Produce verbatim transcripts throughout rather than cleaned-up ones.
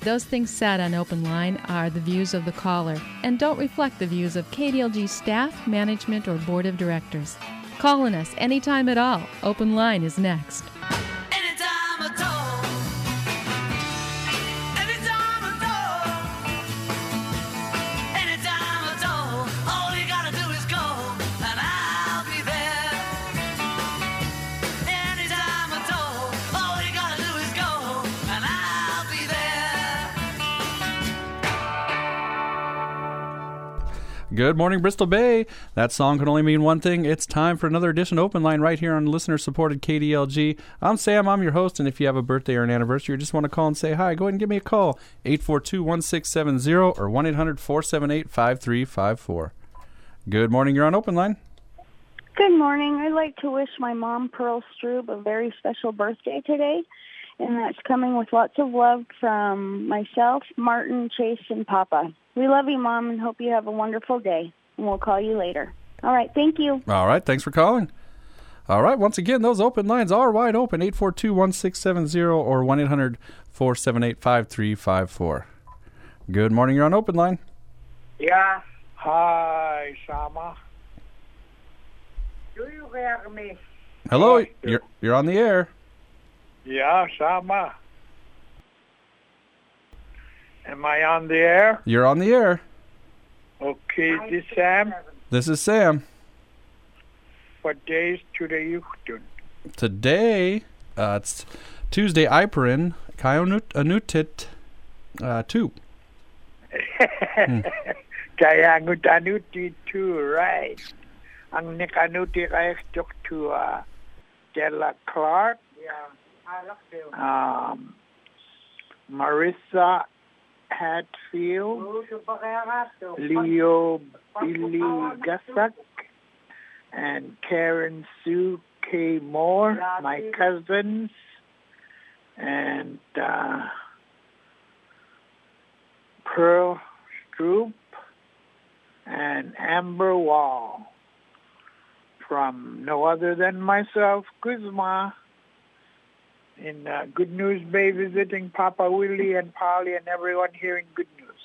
Those things said on Open Line are the views of the caller and don't reflect the views of K D L G staff, management, or board of directors. Calling us anytime at all. Open Line is next. Anytime at all. Anytime at all. Anytime at all. All you gotta do is call and I'll be there. Anytime at all. All you gotta do is call and I'll be there. Good morning, Bristol Bay. That song can only mean one thing. It's time for another edition of Open Line right here on listener-supported K D L G. I'm Sam. I'm your host, and if you have a birthday or an anniversary or just want to call and say hi, go ahead and give me a call, eight four two, one six seven zero or one eight hundred, four seven eight, five three five four. Good morning. You're on Open Line. Good morning. I'd like to wish my mom, Pearl Strube, a very special birthday today, and that's coming with lots of love from myself, Martin, Chase, and Papa. We love you, Mom, and hope you have a wonderful day, and we'll call you later. All right, thank you. All right, thanks for calling. All right, once again, those open lines are wide open, eight four two, one six seven zero or one eight hundred, four seven eight, five three five four. Good morning. You're on Open Line. Yeah. Hi, Sama. Do you hear me? Hello, Yes, you're, you're on the air. Yeah, Sama. Am I on the air? You're on the air. Okay, this Sam. This is Sam. What days today you doing? Today, uh, it's Tuesday, Iperin, Kayonut uh, two. Hmm. Kaya ngutanuti too, right? Ang nikanuti kaya to uh, Della Clark. Yeah, I love you. Um, Marissa Hatfield, Leo Billy Gassak, and Karen Sue K. Moore, my cousins, and uh, Pearl Stroop, and Amber Wall, from no other than myself, Kuzma, in uh, Good News Bay, visiting Papa Willie and Polly and everyone here in Good News.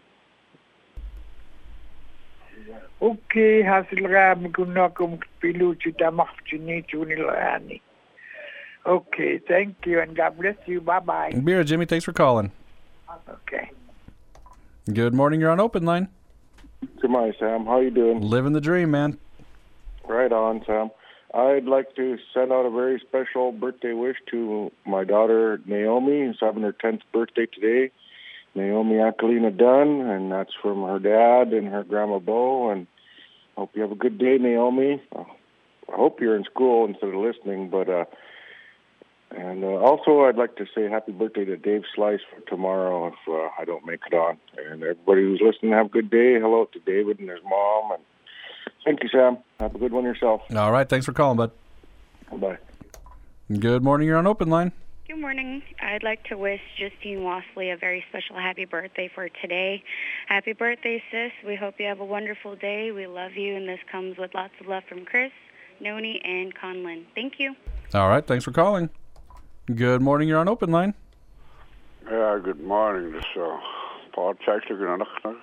Okay, hasil rami kuno kum piluchi tamak chini chunilani. Okay, thank you and God bless you. Bye bye. Beer, Jimmy, thanks for calling. Okay. Good morning. You're on Open Line. Good morning, Sam. How you doing? Living the dream, man. Right on, Sam. I'd like to send out a very special birthday wish to my daughter, Naomi, who's having her tenth birthday today. Naomi Akalina Dunn, and that's from her dad and her grandma Bo. And hope you have a good day, Naomi. I hope you're in school instead of listening. But uh, and uh, also, I'd like to say happy birthday to Dave Slice for tomorrow if uh, I don't make it on. And everybody who's listening, have a good day. Hello to David and his mom. And thank you, Sam. Have a good one yourself. All right, thanks for calling, bud. Bye. Good morning. You're on Open Line. Good morning. I'd like to wish Justine Wasley a very special happy birthday for today. Happy birthday, sis. We hope you have a wonderful day. We love you, and this comes with lots of love from Chris, Noni, and Conlin. Thank you. All right, thanks for calling. Good morning. You're on Open Line. Yeah, good morning. This is uh, Paul Chachter.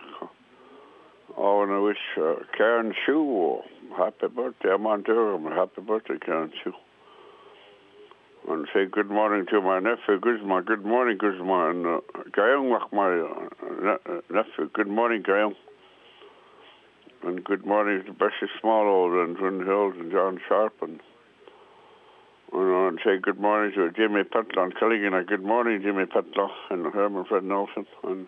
Oh, and I wish uh, Karen Sue happy birthday. I'm on Durham. Happy birthday, Karen Sue. And say good morning to my nephew, Guzma. Good morning, Guzma. And uh, Gayong, my uh, nephew. Good morning, Gayong. And good morning to Bessie Smallwood and Twin Hills and John Sharp. And, and, and say good morning to Jimmy Petla and Killigan. Good morning, Jimmy Petla and Herman Fred Nelson. And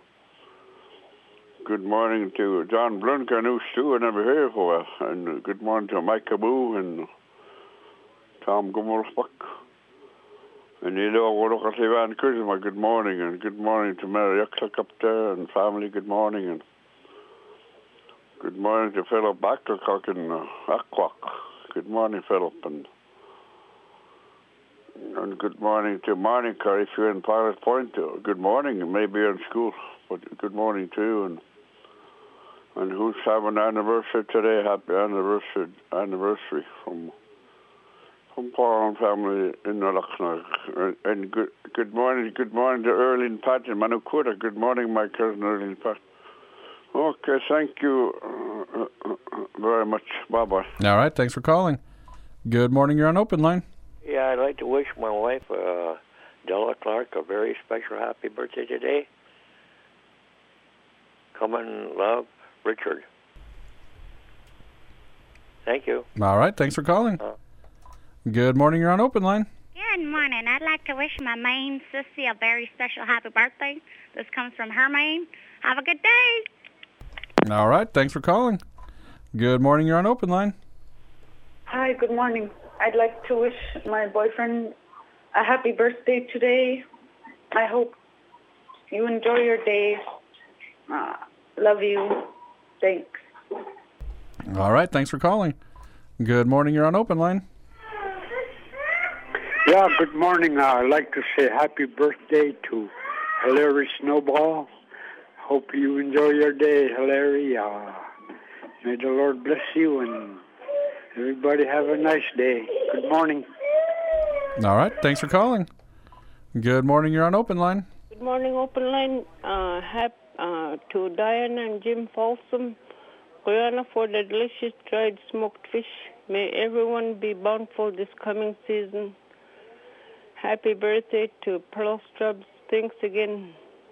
good morning to John Blunker, who's too, I never heard of her. And good morning to Mike Caboo and Tom Gummersbuck. And you know, we're looking at Ivan Kuzma, good morning. And good morning to Mary Yuxlek up there and family, good morning. And good morning to Philip Backelcock in uh, Aquak. Good morning, Philip. And, and good morning to Monica if you're in Pilot Point. Uh, good morning. Maybe you're in school, but good morning too. And And who's having an anniversary today? Happy anniversary anniversary from from Paul and family in Nolachna. And good, good morning, good morning to Erling Pat in Manukura. Good morning, my cousin Erling Pat. Okay, thank you uh, uh, very much. Bye-bye. All right, thanks for calling. Good morning, you're on Open Line. Yeah, I'd like to wish my wife, uh, Della Clark, a very special happy birthday today. Come and love, Richard. Thank you. All right, thanks for calling. Uh, Good morning, you're on Open Line. Good morning. I'd like to wish my main sissy a very special happy birthday. This comes from her main. Have a good day. All right, thanks for calling. Good morning, you're on Open Line. Hi, good morning. I'd like to wish my boyfriend a happy birthday today. I hope you enjoy your day. Uh, love you. Thanks. All right, thanks for calling. Good morning, you're on Open Line. Yeah, good morning. Uh, I'd like to say happy birthday to Hilary Snowball. Hope you enjoy your day, Hilary. Uh, may the Lord bless you and everybody have a nice day. Good morning. All right, thanks for calling. Good morning, you're on Open Line. Good morning, Open Line. Uh, hap, uh, to Diana and Jim Folsom, Guyana for the delicious dried smoked fish. May everyone be bountiful this coming season. Happy birthday to Pearl Stubbs. Thanks again.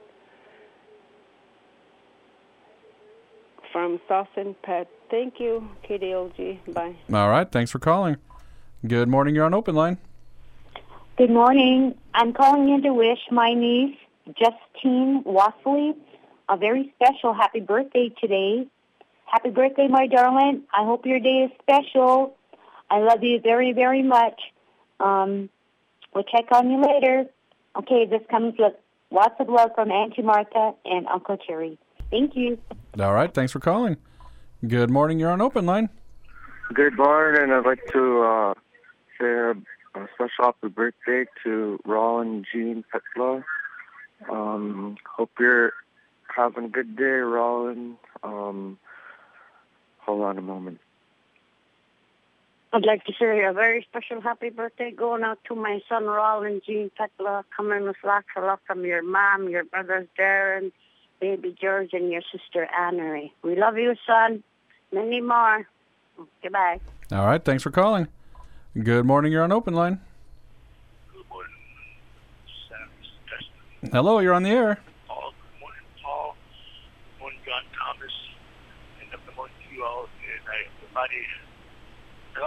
From South and Pat. Thank you, K D L G. Bye. All right, thanks for calling. Good morning, you're on Open Line. Good morning. I'm calling in to wish my niece, Justine Wasley, a very special happy birthday today. Happy birthday, my darling. I hope your day is special. I love you very, very much. Um, we'll check on you later. Okay, this comes with lots of love from Auntie Martha and Uncle Terry. Thank you. All right, thanks for calling. Good morning, you're on Open Line. Good morning. I'd like to uh, say a, a special happy birthday to Roland Jean Petla. Um, hope you're having a good day, Roland. Um, hold on a moment. I'd like to say a very special happy birthday going out to my son, Roland Jean Petla, coming with lots of love from your mom, your brothers, Darren, baby George, and your sister, Annery. We love you, son. Many more. Goodbye. All right, thanks for calling. Good morning, you're on Open Line. Good morning, Sam. Hello, you're on the air. Paul. Good morning, Paul. Good morning, John Thomas. And good morning to you all. And everybody. Hello?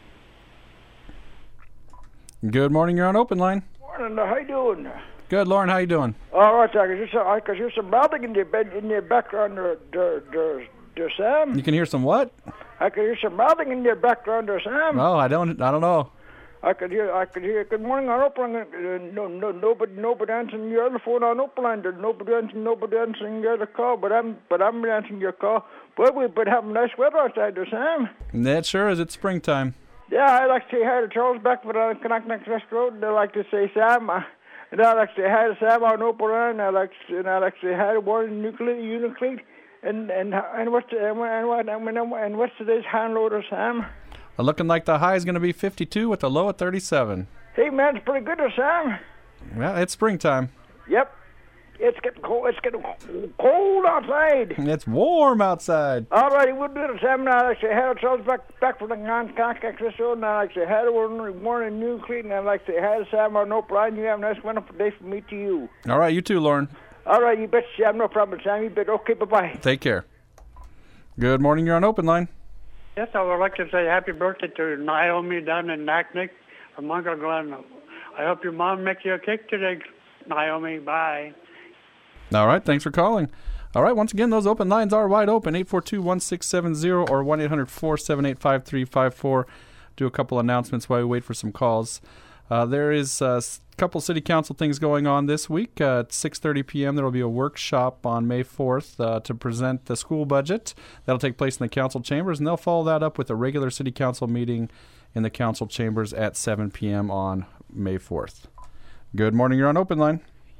Good morning, you're on Open Line. Morning, how you doing? Good, Lauren, how you doing? All right, I can hear some, I can hear some mouthing in the bed in the background there, there, there, there, Sam. You can hear some what? I can hear some mouthing in the background there, Sam. Oh, I don't, I don't know. I could hear, I could hear. Good morning on Open Line. Uh, no, no, nobody, nobody answering your other phone on Open Line. There's nobody answering, nobody answering your other call. But I'm, but I'm answering your call. But we've been having nice weather outside there, Sam. That sure is. It's springtime. Yeah, I like to say hi to Charles Beckford on Connacht West Road. They like to say Sam. Uh, And I like to say hi to Sam on Open Line. I like to, and I like to say hi to Warren Nuclear Uniclean. And and and what's the, and what and, and what's today's hand loader, Sam? Uh, looking like the high is going to be fifty-two with a low at thirty-seven. Hey man, it's pretty good there, Sam. Well, it's springtime. Yep. It's getting cold. It's getting cold outside. It's warm outside. All righty, we'll do it, Sam. Now I like to say hi to Charles back back from the Connacht West Road. And I like to say hi to Warren Warren Nuclear. And I like to say hi to Sam on Open Line. You have a nice, wonderful day from me to you. All right, you too, Lauren. All right, you bet, Sam. No problem, Sam. You bet. Okay, bye-bye. Take care. Good morning, you're on Open Line. Yes, I would like to say happy birthday to Naomi down in Naknek from Uncle Glenn. I hope your mom makes you a cake today, Naomi. Bye. All right, thanks for calling. All right, once again, those open lines are wide open, eight four two, one six seven zero or one eight hundred, four seven eight, five three five four. Do a couple announcements while we wait for some calls. Uh, there is a couple city council things going on this week. Uh, at six thirty p.m., there will be a workshop on May fourth uh, to present the school budget. That'll take place in the council chambers, and they'll follow that up with a regular city council meeting in the council chambers at seven p.m. on May fourth. Good morning, you're on Open Line.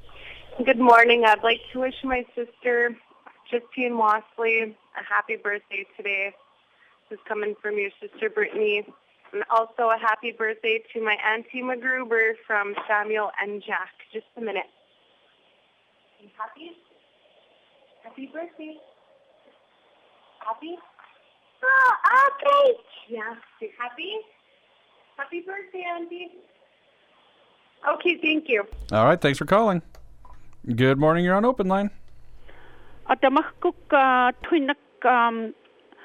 Good morning. I'd like to wish my sister, Justine Wasley, a happy birthday today. This is coming from your sister, Brittany. And also a happy birthday to my Auntie McGruber from Samuel and Jack. Just a minute. Happy? Happy birthday. Happy? Oh, okay. Yeah. Happy? Happy birthday, Auntie. Okay, thank you. All right, thanks for calling. Good morning, you're on Open Line. Atamakuk twinak um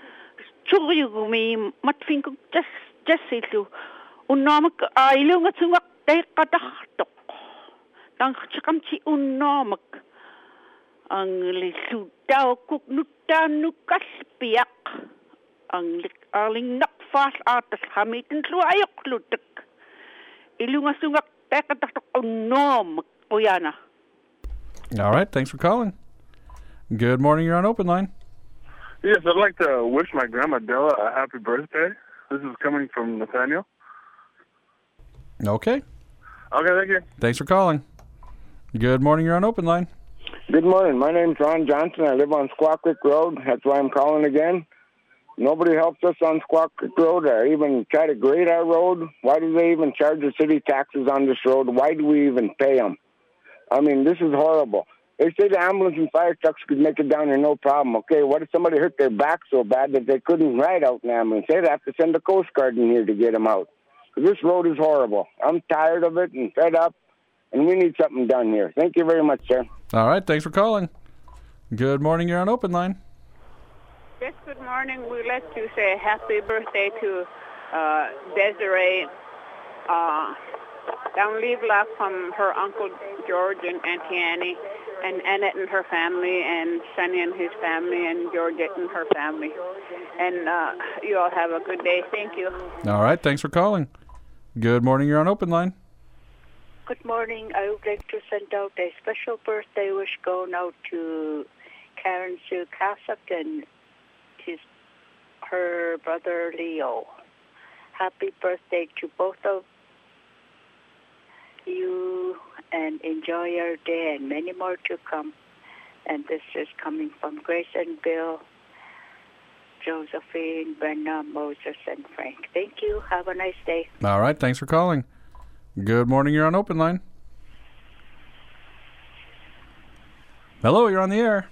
churiyugumi matfinkuk just jessilu unnamak ilunga tungak dekadahtok tang chikamchi unnamak ang lisutaw kuk nutanu kaspiak ang aling nakfas atas hamitin luayok lutek ilunga sungak dekadahtok unnamak oyana. All right, thanks for calling. Good morning, you're on Open Line. Yes, I'd like to wish my grandma Della a happy birthday. This is coming from Nathaniel. Okay. Okay, thank you. Thanks for calling. Good morning, you're on Open Line. Good morning. My name's Ron Johnson. I live on Squaw Creek Road. That's why I'm calling again. Nobody helps us on Squaw Creek Road or even try to grade our road. Why do they even charge the city taxes on this road? Why do we even pay them? I mean, this is horrible. They say the ambulance and fire trucks could make it down here no problem. Okay, what if somebody hurt their back so bad that they couldn't ride out in an ambulance? They'd have to send the Coast Guard in here to get them out. This road is horrible. I'm tired of it and fed up, and we need something done here. Thank you very much, sir. All right, thanks for calling. Good morning, you're on Open Line. Yes, good morning. We'd like to say happy birthday to uh, Desiree uh, down Lee Block from her Uncle George and Auntie Annie, and Annette and her family, and Sonny and his family, and Georgette and her family. And uh, you all have a good day. Thank you. All right, thanks for calling. Good morning, you're on Open Line. Good morning. I would like to send out a special birthday wish going out to Karen Sue Kassak and his, her brother Leo. Happy birthday to both of you, and enjoy your day and many more to come. And this is coming from Grace and Bill, Josephine, Brenna, Moses, and Frank. Thank you. Have a nice day. All right, thanks for calling. Good morning, you're on Open Line. Hello, you're on the air.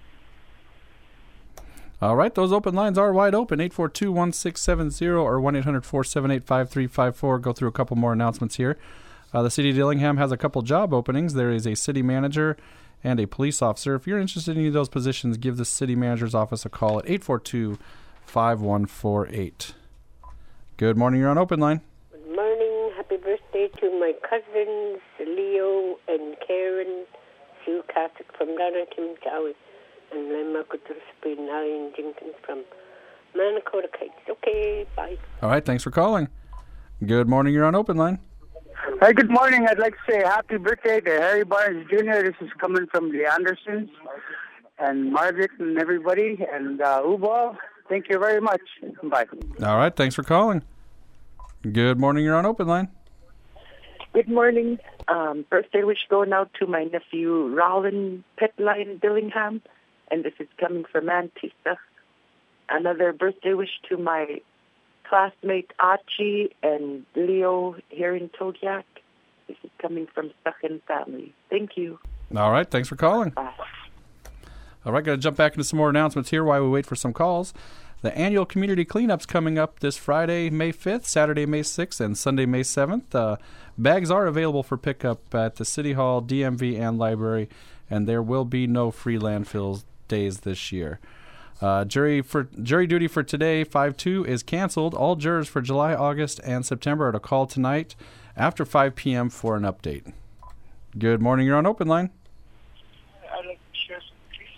All right, those open lines are wide open, eight four two, one six seven zero or one eight hundred, four seven eight, five three five four. Go through a couple more announcements here. Uh, the city of Dillingham has a couple job openings. There is a city manager and a police officer. If you're interested in any of those positions, give the city manager's office a call at eight four two, five one four eight. Good morning, you're on Open Line. Good morning. Happy birthday to my cousins, Leo and Karen Sue Kassak from Donatim Tawi, and Lema Kuturspi Nine Jenkins from Manakota Kites. Okay, bye. All right, thanks for calling. Good morning, you're on Open Line. Hi, good morning. I'd like to say happy birthday to Harry Barnes Junior This is coming from the Andersons and Margaret and everybody. And uh, Ubal, thank you very much. Bye. All right, thanks for calling. Good morning, you're on Open Line. Good morning. Um, birthday wish going out to my nephew, Rollin Petline Dillingham. And this is coming from Antista. Another birthday wish to my classmate Archie and Leo here in Todiac. This is coming from Stuckin family. Thank you. All right, thanks for calling. Bye. All right, got to jump back into some more announcements here while we wait for some calls. The annual community cleanup's coming up this Friday, May fifth, Saturday, May sixth, and Sunday, May seventh. Uh, bags are available for pickup at the City Hall, D M V, and Library, and there will be no free landfill days this year. Uh, jury for jury duty for today, five two, is canceled. All jurors for July, August, and September are to call tonight after five p.m. for an update. Good morning, you're on Open Line. I'd like to share some, please.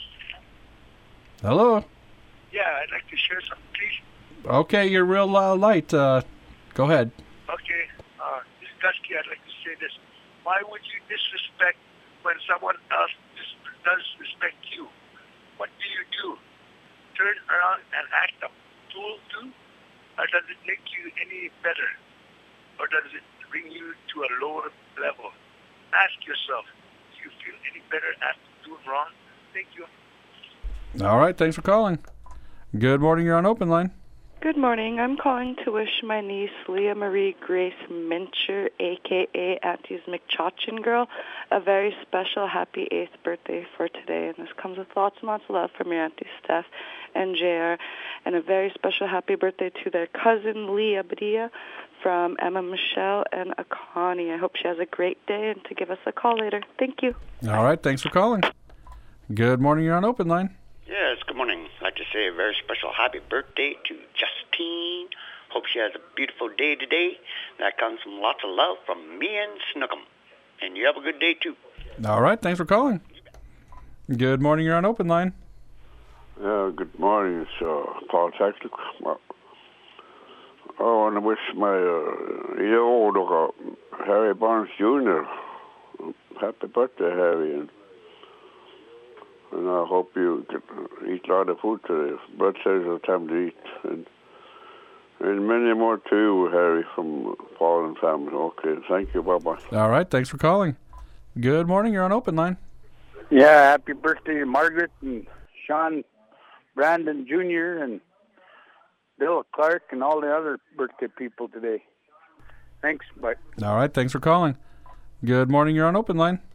Hello. Yeah, I'd like to share some, please. Okay, you're real uh, light. Uh, go ahead. Okay, uh, Miss Dusky, I'd like to say this. Why would you disrespect when someone else dis- does respect you? What do you do? Turn around and act a fool too? Or does it make you any better? Or does it bring you to a lower level? Ask yourself, do you feel any better after doing wrong? Thank you. All right, thanks for calling. Good morning, you're on Open Line. Good morning. I'm calling to wish my niece Leah Marie Grace Mincher, a k a. Auntie's McChochin girl, a very special happy eighth birthday for today. And this comes with lots and lots of love from your Auntie Steph and J R. And a very special happy birthday to their cousin Leah Badia from Emma Michelle and Akani. I hope she has a great day and to give us a call later. Thank you. All right. Thanks for calling. Good morning. You're on Open Line. Yes, good morning. I'd like to say a very special happy birthday to Justine. Hope she has a beautiful day today. That comes from lots of love from me and Snookum. And you have a good day, too. All right. Thanks for calling. Good morning. You're on Open Line. Yeah, good morning. It's uh, Paul Tactic. I want to wish my uh, year old uh, Harry Barnes Junior happy birthday, Harry. And And I hope you can eat a lot of food today. Blood cells are time to eat. And, and many more to you, Harry, from Paul and family. Okay, thank you. Bye-bye. All right, thanks for calling. Good morning. You're on Open Line. Yeah, happy birthday to Margaret and Sean Brandon Junior and Bill Clark and all the other birthday people today. Thanks. Bye. All right, thanks for calling. Good morning. You're on Open Line.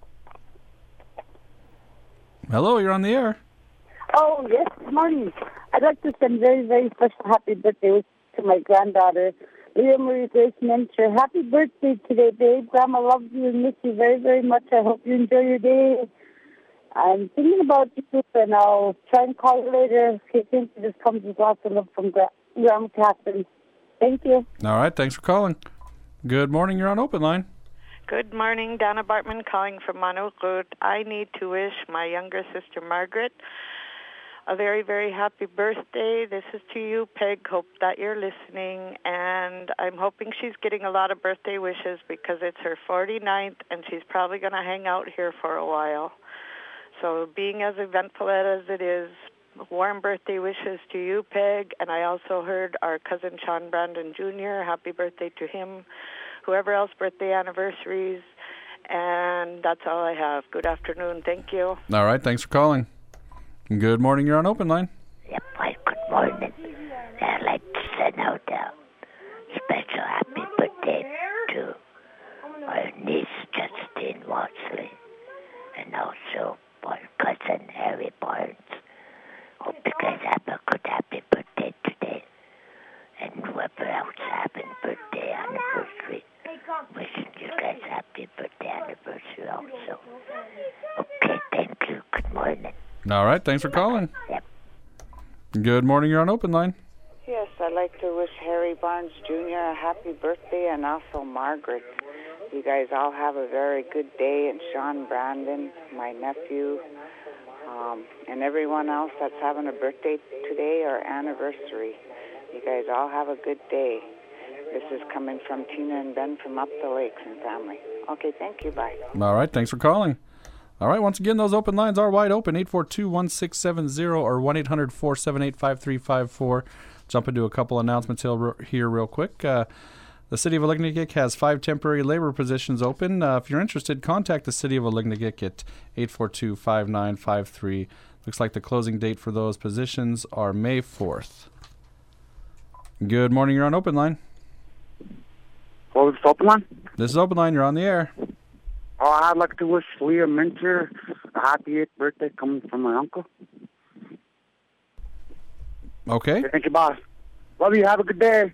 Hello, you're on the air. Oh, yes, good morning. I'd like to send very, very special happy birthday to my granddaughter, Leah Marie Grace Mincher. Happy birthday today, babe. Grandma loves you and miss you very, very much. I hope you enjoy your day. I'm thinking about you, and I'll try and call you later. Okay, thank you. This comes with lots of love from Gra- Grandma Catherine. Thank you. All right, thanks for calling. Good morning, you're on Open Line. Good morning, Donna Bartman calling from Manukut. I need to wish my younger sister Margaret a very, very happy birthday. This is to you, Peg. Hope that you're listening. And I'm hoping she's getting a lot of birthday wishes because it's her forty-ninth and she's probably going to hang out here for a while. So being as eventful as it is, warm birthday wishes to you, Peg. And I also heard our cousin Sean Brandon Junior Happy birthday to him. Whoever else birthday anniversaries, and that's all I have. Good afternoon. Thank you. All right. Thanks for calling. Good morning. You're on Open Line. Yep. Hi, good morning. I'd like to send out a special happy birthday to our niece, Justine Watsley, and also my cousin, Harry Barnes. Hope you guys have a good happy birthday today. And whoever else having birthday anniversary, wishing you guys happy birthday anniversary also. Okay, thank you. Good morning. All right, thanks for calling. Yep. Good morning, you're on Open Line. Yes, I'd like to wish Harry Barnes Junior a happy birthday and also Margaret. You guys all have a very good day, and Sean Brandon, my nephew, um, and everyone else that's having a birthday today or anniversary. You guys all have a good day. This is coming from Tina and Ben from Up the Lakes and family. Okay, thank you. Bye. All right, thanks for calling. All right, once again, those open lines are wide open, eight four two, one six seven zero or one eight hundred, four seven eight, five three five four. Jump into a couple announcements here real quick. Uh, the City of Alignagik has five temporary labor positions open. Uh, if you're interested, contact the City of Alignagik at eight four two, five nine five three. Looks like the closing date for those positions are May fourth. Good morning, you're on Open Line. What was this, Open Line? This is Open Line, you're on the air. Oh, I'd like to wish Leah Mincher a happy eighth birthday coming from my uncle. Okay. Thank you, boss. Love you. Have a good day.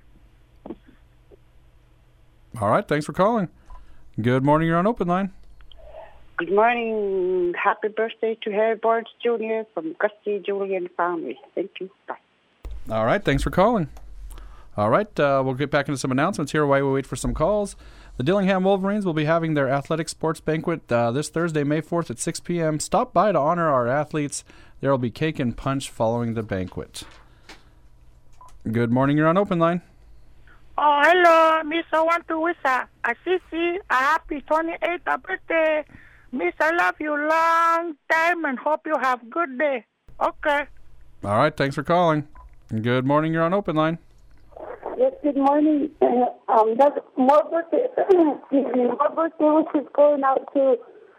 All right, thanks for calling. Good morning, you're on Open Line. Good morning. Happy birthday to Harry Barnes Junior from Gusty Julian family. Thank you. Bye. All right, thanks for calling. All right, uh, we'll get back into some announcements here while we wait for some calls. The Dillingham Wolverines will be having their athletic sports banquet uh, this Thursday, May fourth at six p.m. Stop by to honor our athletes. There will be cake and punch following the banquet. Good morning, you're on Open Line. Oh, hello, Miss. I want to wish a, a Sissy a happy twenty-eighth birthday. Miss, I love you long time and hope you have a good day. Okay. All right, thanks for calling. Good morning, you're on Open Line. Yes, good morning. um, that's more birthday, excuse me, more birthday wishes going out to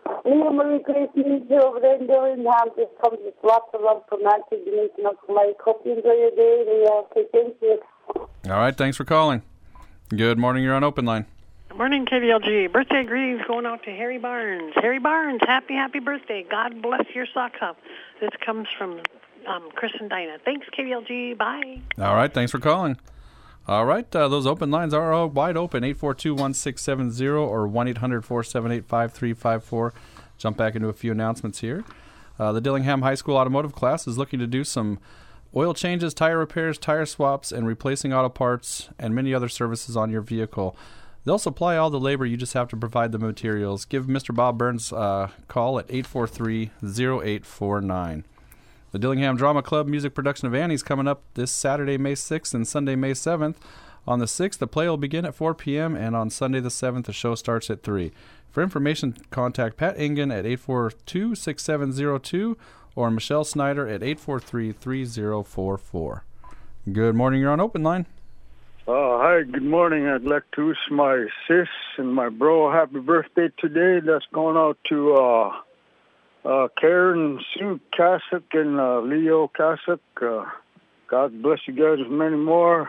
Leah Marie Grace Mincher over there in Dillingham just comes with lots of love from Nancy Denise and Uncle Mike. Hope you enjoy your day. And, uh, okay, thank you. All right, thanks for calling. Good morning, you're on Open Line. Good morning, K D L G. Birthday greetings going out to Harry Barnes. Harry Barnes, happy, happy birthday. God bless your socks up. This comes from um, Chris and Dinah. Thanks, K D L G. Bye. All right, thanks for calling. All right, uh, those open lines are all wide open, eight four two, one six seven zero or one eight hundred, four seven eight, five three five four. Jump back into a few announcements here. Uh, the Dillingham High School Automotive class is looking to do some oil changes, tire repairs, tire swaps, and replacing auto parts and many other services on your vehicle. They'll supply all the labor. You just have to provide the materials. Give Mister Bob Burns a uh, call at eight four three, zero eight four nine. The Dillingham Drama Club music production of Annie's coming up this Saturday, May sixth and Sunday, May seventh. On the sixth, the play will begin at four p.m., and on Sunday the seventh, the show starts at three. For information, contact Pat Ingen at eight four two, six seven zero two or Michelle Snyder at eight four three, three zero four four. Good morning, you're on Open Line. Uh, hi, good morning. I'd like to wish my sis and my bro happy birthday today. That's going out to uh, uh, Karen Sue Kasich and uh, Leo Kasich. Uh, God bless you guys with many more.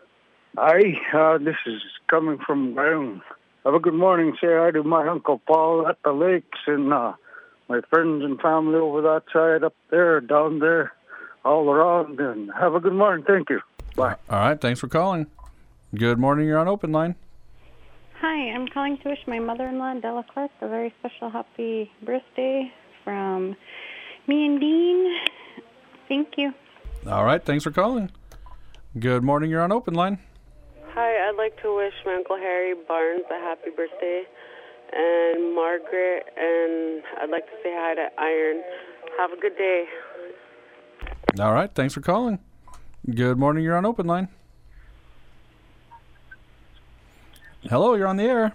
Hi, uh, this is coming from Brown. Have a good morning. Say hi to my Uncle Paul at the lakes and uh, my friends and family over that side, up there, down there, all around. And have a good morning. Thank you. Bye. All right, thanks for calling. Good morning, you're on Open Line. Hi, I'm calling to wish my mother-in-law, Della Clark, a very special happy birthday from me and Dean. Thank you. All right, thanks for calling. Good morning, you're on Open Line. Hi, I'd like to wish my Uncle Harry Barnes a happy birthday, and Margaret, and I'd like to say hi to Iron. Have a good day. All right, thanks for calling. Good morning, you're on Open Line. Hello, you're on the air.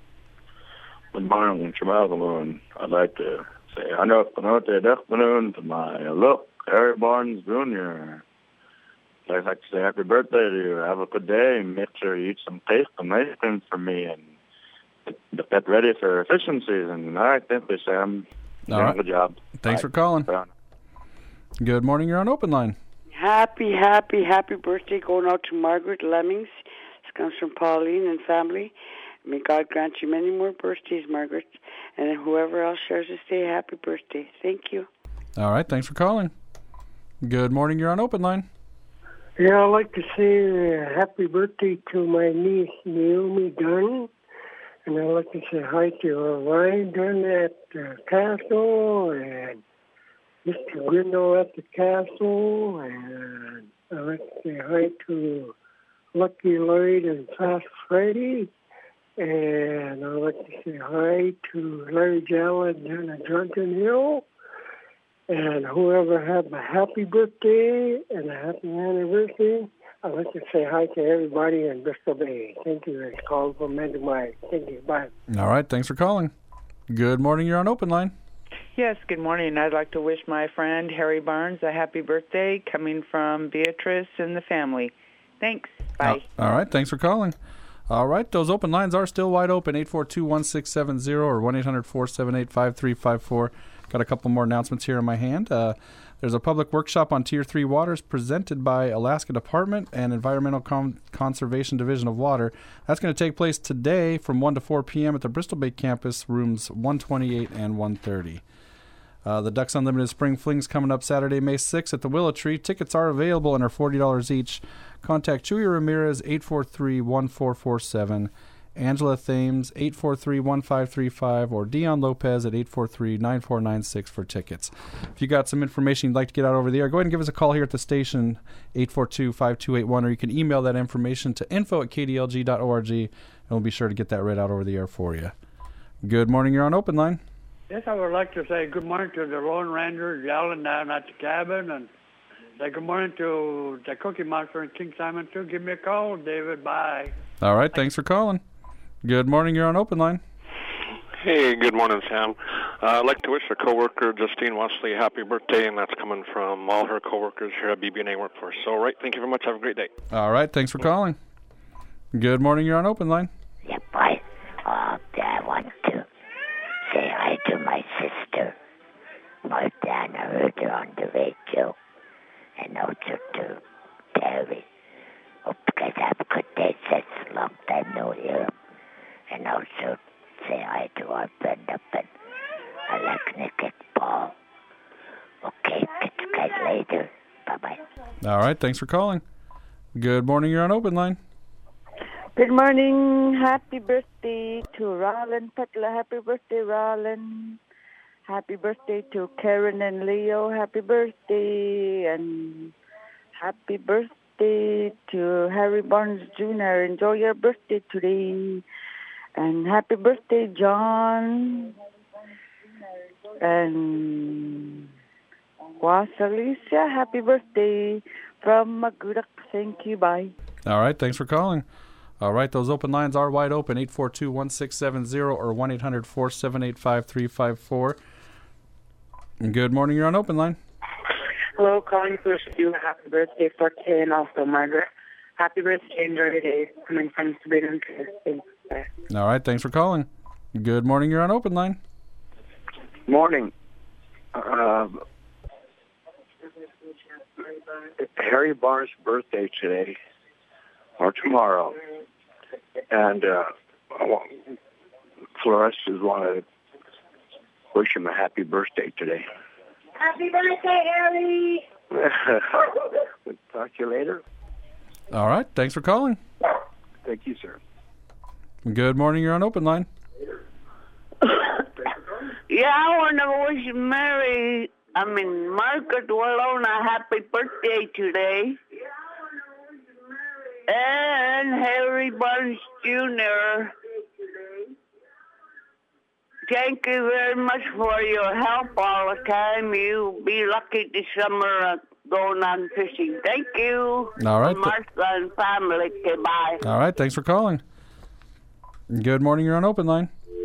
Good morning, Chamalgalun. I'd like to say hello to my look, Harry Barnes Junior I'd like to say happy birthday to you. Have a good day. Make sure you eat some cake and ice cream for me and get ready for fishing season. All right, thank you, Sam. You're All doing right. a good job. Thanks Bye. for calling. Bye. Good morning, you're on Open Line. Happy, happy, happy birthday going out to Margaret Lemmings. This comes from Pauline and family. May God grant you many more birthdays, Margaret. And whoever else shares this day, happy birthday. Thank you. All right, thanks for calling. Good morning, you're on Open Line. Yeah, I'd like to say uh, happy birthday to my niece, Naomi Dunn. And I'd like to say hi to her Ryan Dunn at the castle and Mister Grindle at the castle. And I'd like to say hi to Lucky Lloyd and Fast Freddy. And I'd like to say hi to Larry Jallin down at Drunken Hill. And whoever had a happy birthday and a happy anniversary, I'd like to say hi to everybody in Bristol Bay. Thank you. It's called from Mendamai. Thank you. Bye. All right, thanks for calling. Good morning, you're on Open Line. Yes, good morning. I'd like to wish my friend Harry Barnes a happy birthday coming from Beatrice and the family. Thanks. Bye. Uh, all right, thanks for calling. All right, those open lines are still wide open, eight four two, one six seven zero or one eight hundred, four seven eight, five three five four. Got a couple more announcements here in my hand. Uh, there's a public workshop on Tier three waters presented by Alaska Department and Environmental Con- Conservation Division of Water. That's going to take place today from one to four p.m. at the Bristol Bay campus, rooms one twenty-eight and one thirty. Uh, the Ducks Unlimited Spring Fling's coming up Saturday, May sixth at the Willow Tree. Tickets are available and are forty dollars each. Contact Chewy Ramirez, eight four three, one four four seven. Angela Thames, eight four three, one five three five, or Dion Lopez at eight four three, nine four nine six for tickets. If you got some information you'd like to get out over the air, go ahead and give us a call here at the station, eight four two, five two eight one, or you can email that information to info at k d l g dot org, and we'll be sure to get that read out over the air for you. Good morning, you're on Open Line. Yes, I would like to say good morning to the Lone Rangers yelling down at the cabin, and say good morning to the Cookie Monster and King Simon, too. Give me a call, David. Bye. All right, thanks for calling. Good morning, you're on Open Line. Hey, good morning, Sam. Uh, I'd like to wish a coworker, Justine Wesley, a happy birthday, and that's coming from all her coworkers here at B B N A Workforce. So, all right, thank you very much. Have a great day. All right, thanks for calling. Good morning, you're on Open Line. Yep, I, uh, I want to say hi to my heard her on the radio. And also to Terry. Hope you guys have a good day. Since a long time no hear. And also say hi to our friend up in Nick and Paul. Okay, catch you guys later. Bye-bye. All right, thanks for calling. Good morning, you're on Open Line. Good morning. Happy birthday to Roland Petla. Happy birthday, Roland. Happy birthday to Karen and Leo. Happy birthday. And happy birthday to Harry Barnes Junior Enjoy your birthday today. And happy birthday, John. And Wasalicia, happy birthday from Magudak. Thank you. Bye. All right, thanks for calling. All right, those open lines are wide open, eight four two, one six seven zero or one eight hundred, four seven eight, five three five four. Good morning, you're on Open Line. Hello, calling to wish you a happy birthday for Kay and also Margaret. Happy birthday, enjoy your day. Coming from Sabrina and Thanks. Bye. All right, thanks for calling. Good morning, you're on Open Line. Morning. Uh, Harry Barnes' birthday today or tomorrow, and uh, I want, Flores just want to wish him a happy birthday today. Happy birthday, Harry. We'll talk to you later. All right, thanks for calling. Thank you, sir. Good morning, you're on Open Line. Yeah, I want to wish Mary, I mean, Margaret Wallona a happy birthday today. And Harry Barnes Junior Thank you very much for your help all the time. You be lucky this summer uh, going on fishing. Thank you. All right. Martha and family. Okay, bye. All right, thanks for calling. Good morning, you're on Open Line.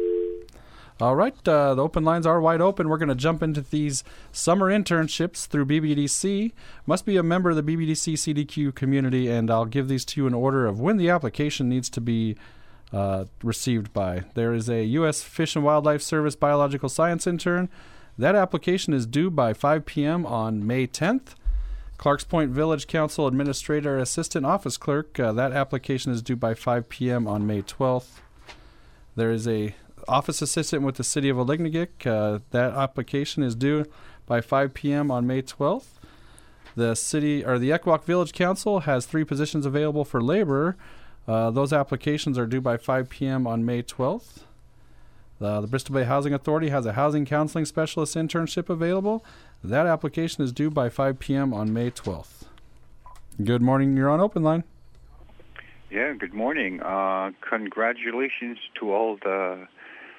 All right, uh, the open lines are wide open. We're going to jump into these summer internships through B B D C. Must be a member of the B B D C C D Q community, and I'll give these to you in order of when the application needs to be uh, received by. There is a U S Fish and Wildlife Service biological science intern. That application is due by five p.m. on May tenth. Clarks Point Village Council Administrator Assistant Office Clerk. Uh, that application is due by five p.m. on May twelfth. There is a Office Assistant with the City of Alignagik. Uh, that application is due by five p.m. on May twelfth. The city or the Ekwok Village Council has three positions available for laborer. Uh, those applications are due by five p.m. on May twelfth. Uh, the Bristol Bay Housing Authority has a housing counseling specialist internship available. That application is due by five p.m. on May twelfth. Good morning, you're on Open Line. Yeah, good morning. Uh, congratulations to all the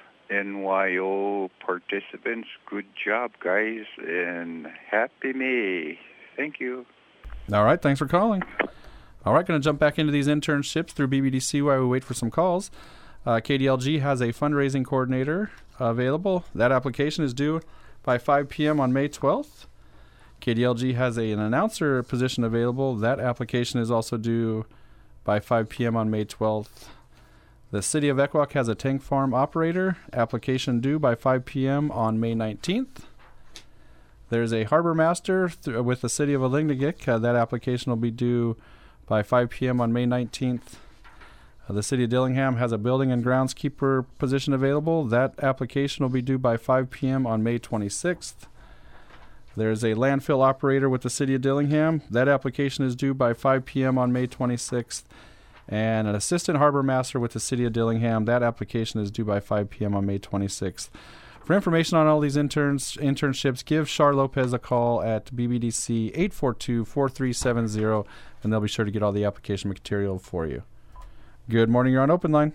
N Y O participants. Good job, guys, and happy May. Thank you. All right, thanks for calling. All right, going to jump back into these internships through B B D C while we wait for some calls. Uh, K D L G has a fundraising coordinator available. That application is due by five p.m. on May twelfth. K D L G has a, an announcer position available. That application is also due by five p.m. on May twelfth. The City of Ekwok has a tank farm operator. Application due by five p.m. on May nineteenth. There's a harbor master th- with the City of Alignagik. Uh, that application will be due by five p.m. on May nineteenth. Uh, the City of Dillingham has a building and groundskeeper position available. That application will be due by five p.m. on May twenty-sixth. There's a landfill operator with the City of Dillingham. That application is due by five p.m. on May twenty-sixth. And an assistant harbor master with the City of Dillingham. That application is due by five p.m. on May twenty-sixth. For information on all these interns internships, give Char Lopez a call at B B D C eight four two, four three seven zero, and they'll be sure to get all the application material for you. Good morning, you're on Open Line.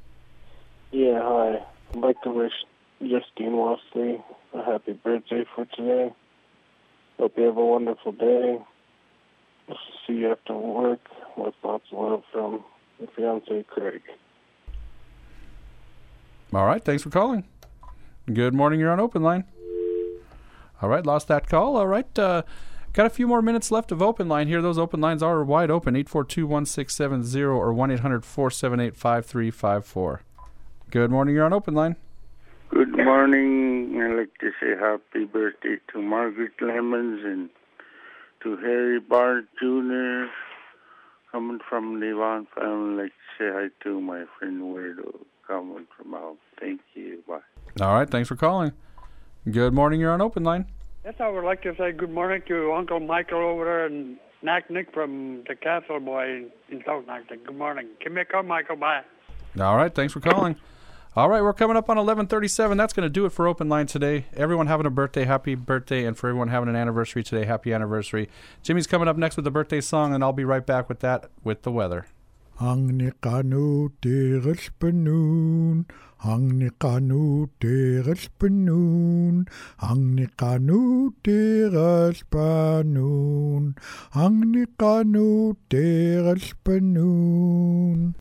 Yeah, hi. I'd like to wish Justine Walsley a happy birthday for today. Hope you have a wonderful day. I'll see you after work with lots of love from your fiance, Craig. All right, thanks for calling. Good morning, you're on Open Line. All right, lost that call. All right, uh, got a few more minutes left of Open Line here. Those open lines are wide open, eight four two, one six seven zero or one eight hundred, four seven eight, five three five four. Good morning, you're on Open Line. Good morning. I'd like to say happy birthday to Margaret Lemons and to Harry Barnes Junior Coming from the Vaughn family, I'd like to say hi to my friend Weirdo coming from out. Thank you. Bye. All right. Thanks for calling. Good morning. You're on Open Line. Yes, I would like to say good morning to Uncle Michael over there in Naknek from the Castle Boy in South Naknek. Good morning. Give me a call, Michael. Bye. All right. Thanks for calling. All right, we're coming up on eleven thirty-seven. That's going to do it for Open Line today. Everyone having a birthday, happy birthday. And for everyone having an anniversary today, happy anniversary. Jimmy's coming up next with the birthday song, and I'll be right back with that, with the weather. Ang ni kanu teres penun, ang ni kanu teres penun, ang ni kanu teres penun, ang ni kanu teres penun.